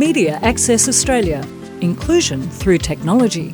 Media Access Australia. Inclusion through technology.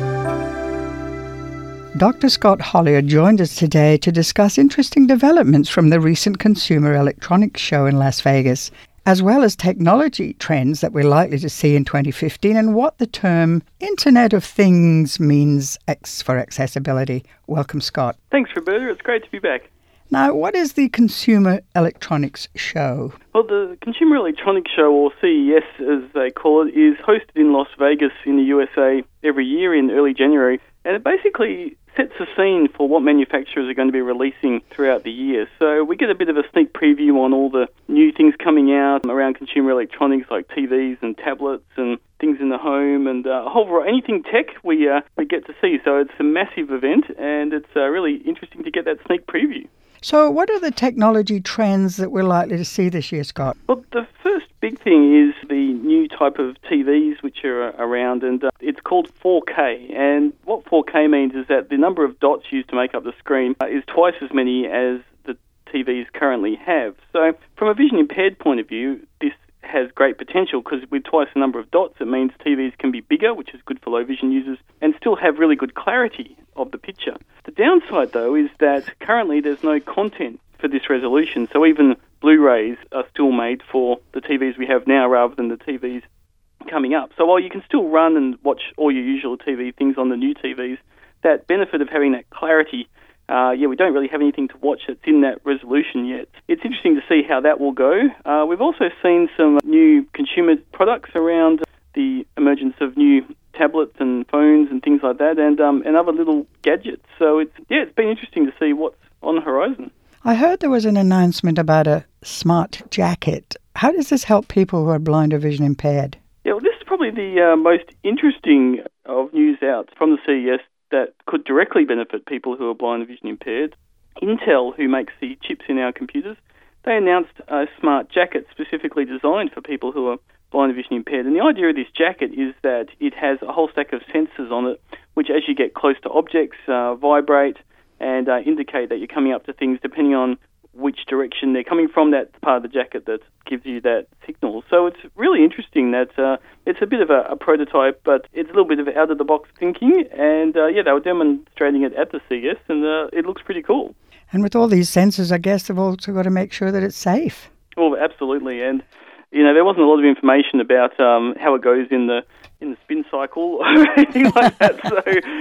Dr. Scott Hollier joined us today to discuss interesting developments from the recent Consumer Electronics Show in Las Vegas, as well as technology trends that we're likely to see in 2015 and what the term Internet of Things means for accessibility. Welcome, Scott. Thanks, Roberta. It's great to be back. Now, what is the Consumer Electronics Show? Well, the Consumer Electronics Show, or CES as they call it, is hosted in Las Vegas in the USA every year in early January, and it basically sets the scene for what manufacturers are going to be releasing throughout the year. So we get a bit of a sneak preview on all the new things coming out around consumer electronics like TVs and tablets and things in the home and a whole variety, anything tech we get to see. So it's a massive event and it's really interesting to get that sneak preview. So what are the technology trends that we're likely to see this year, Scott? Well, the first big thing is the new type of TVs which are around, and it's called 4K. And what 4K means is that the number of dots used to make up the screen is twice as many as the TVs currently have. So from a vision impaired point of view, this has great potential because with twice the number of dots, it means TVs can be bigger, which is good for low vision users, and still have really good clarity of the picture. The downside, though, is that currently there's no content for this resolution, so even Blu-rays are still made for the TVs we have now rather than the TVs coming up. So while you can still run and watch all your usual TV things on the new TVs, that benefit of having that clarity, we don't really have anything to watch that's in that resolution yet. It's interesting to see how that will go. We've also seen some new consumer products around the emergence of new tablets and phones and things like that, and other little gadgets. So it's been interesting to see what's on the horizon. I heard there was an announcement about a smart jacket. How does this help people who are blind or vision impaired? Yeah, well, this is probably the most interesting of news out from the CES that could directly benefit people who are blind or vision impaired. Intel, who makes the chips in our computers, they announced a smart jacket specifically designed for people who are blind or vision impaired. And the idea of this jacket is that it has a whole stack of sensors on it, which as you get close to objects, vibrate and indicate that you're coming up to things depending on which direction they're coming from. That's part of the jacket that gives you that signal. So it's really interesting that it's a bit of a prototype, but it's a little bit of out-of-the-box thinking. And, they were demonstrating it at the CES, and it looks pretty cool. And with all these sensors, I guess they've also got to make sure that it's safe. Well, absolutely. And, there wasn't a lot of information about how it goes in the spin cycle or anything like that. So,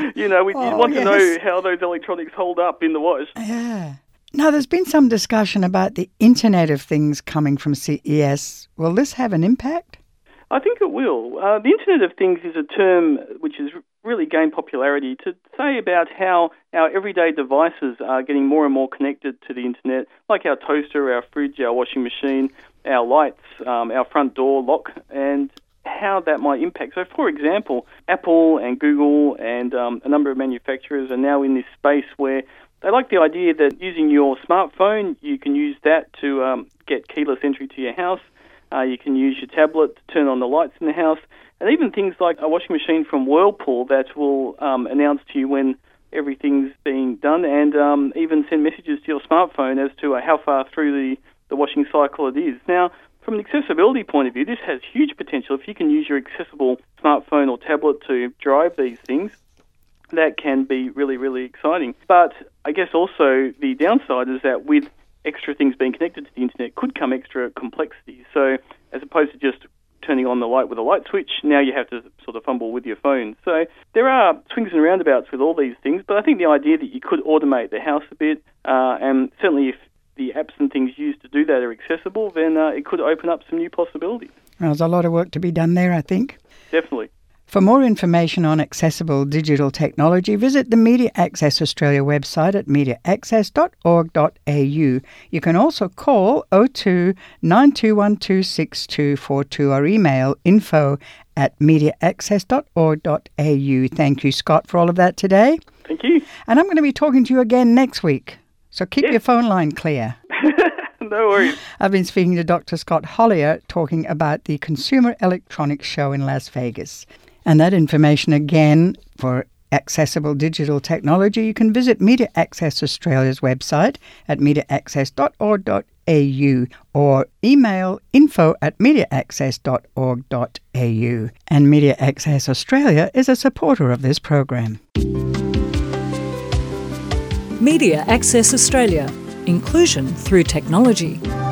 we want to know how those electronics hold up in the wash. Yeah. Now, there's been some discussion about the Internet of Things coming from CES. Will this have an impact? I think it will. The Internet of Things is a term which has really gained popularity to say about how our everyday devices are getting more and more connected to the Internet, like our toaster, our fridge, our washing machine, our lights, our front door lock, and how that might impact. So, for example, Apple and Google and a number of manufacturers are now in this space where they like the idea that using your smartphone, you can use that to get keyless entry to your house. You can use your tablet to turn on the lights in the house. And even things like a washing machine from Whirlpool that will announce to you when everything's being done and even send messages to your smartphone as to how far through the washing cycle it is. Now, from an accessibility point of view, this has huge potential. If you can use your accessible smartphone or tablet to drive these things, that can be really, really exciting. But I guess also the downside is that with extra things being connected to the Internet could come extra complexity. So as opposed to just turning on the light with a light switch, now you have to sort of fumble with your phone. So there are swings and roundabouts with all these things, but I think the idea that you could automate the house a bit, and certainly if the apps and things used to do that are accessible, then it could open up some new possibilities. Well, there's a lot of work to be done there, I think. Definitely. For more information on accessible digital technology, visit the Media Access Australia website at mediaaccess.org.au. You can also call 02 9212 6242 or email info@mediaaccess.org.au. Thank you, Scott, for all of that today. Thank you. And I'm going to be talking to you again next week, so keep your phone line clear. No worries. I've been speaking to Dr. Scott Hollier talking about the Consumer Electronics Show in Las Vegas. And that information again for accessible digital technology, you can visit Media Access Australia's website at mediaaccess.org.au or email info@mediaaccess.org.au. And Media Access Australia is a supporter of this program. Media Access Australia. Inclusion through technology.